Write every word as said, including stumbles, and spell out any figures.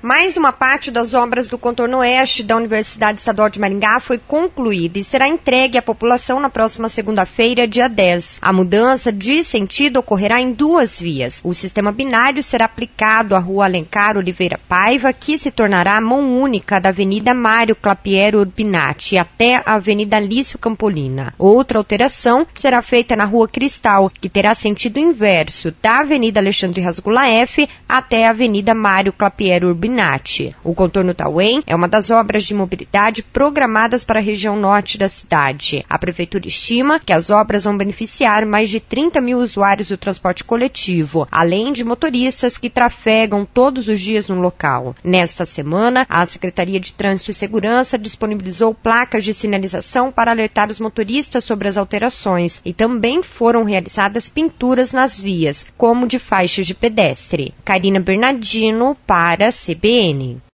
Mais uma parte das obras do contorno oeste da Universidade Estadual de Maringá foi concluída e será entregue à população na próxima segunda-feira, dia dez. A mudança de sentido ocorrerá em duas vias. O sistema binário será aplicado à Rua Alencar Oliveira Paiva, que se tornará a mão única da Avenida Mário Clapiero Urbinati até a Avenida Lício Campolina. Outra alteração será feita na Rua Cristal, que terá sentido inverso da Avenida Alexandre Rasgula F até a Avenida Mário Clapiero Urbinati. O contorno Tauém é uma das obras de mobilidade programadas para a região norte da cidade. A Prefeitura estima que as obras vão beneficiar mais de trinta mil usuários do transporte coletivo, além de motoristas que trafegam todos os dias no local. Nesta semana, a Secretaria de Trânsito e Segurança disponibilizou placas de sinalização para alertar os motoristas sobre as alterações e também foram realizadas pinturas nas vias, como de faixas de pedestre. Karina Bernardino para a C B N.